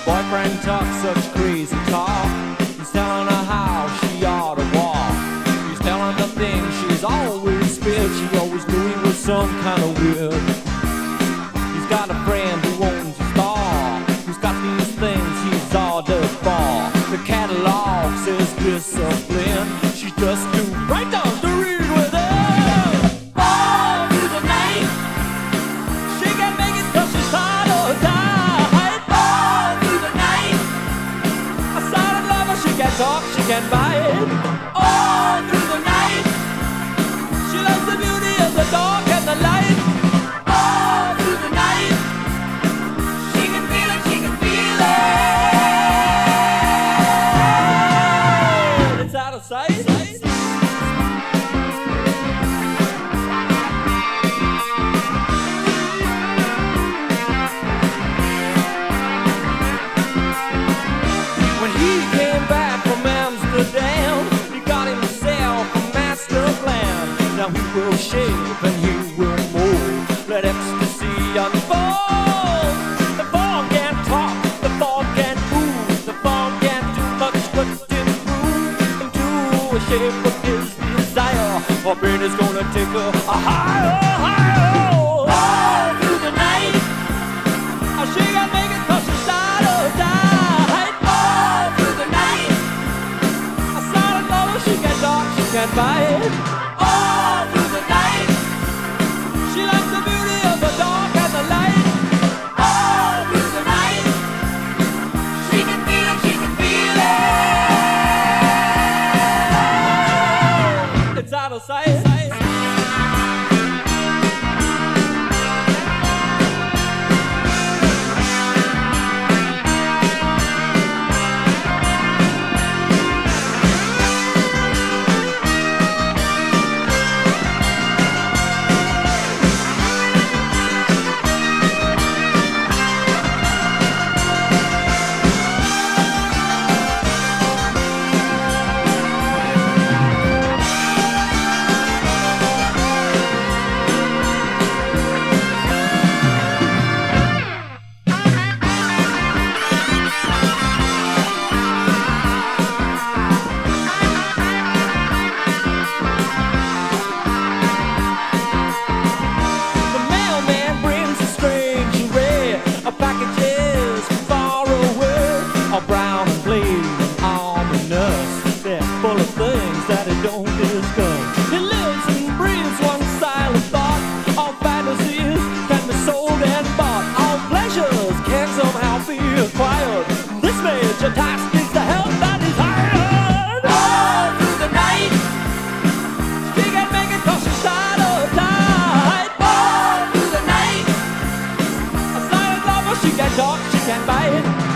boyfriend talks such crazy talk. He's telling her how she ought to walk. He's telling her things she's always feared. She always knew he was some kind of weird. He's got a friend who owns a store, who's got these things he's ordered for. The catalog says discipline. She's just too bright down to read with her. All through the night, she can't make it 'cause she's tired of tight. All through the night, a silent lover, she can't talk, she can't bite. All through the night, she loves the beauty of the dark and the light. All through the night, she can feel it, she can feel it. It's out of sight. When he came back from Amsterdam, he got himself a master plan. Now he will shave and he will mold, let ecstasy unfold. The fog can't talk, the fog can't move, the fog can't do much but improve him to a shape of his desire. Or pain is gonna take her a higher, higher. All through the night, she can't make it 'cause she's tired of tight. All through the night, a silent lover, she can't talk, she can't bite. All through the night, she likes the beauty of the dark and the light. All through the night, she can feel it, she can feel it. It's out of sight. Brown and plain and ominous, they're full of things that it don't discuss. He lives and breathes one silent thought. All fantasies can be sold and bought. All pleasures can somehow be acquired. This major task is the help that is hired. All through the night, she can't make it 'cause she's tired of tight. All through the night, a silent lover, she can't talk, she can't bite.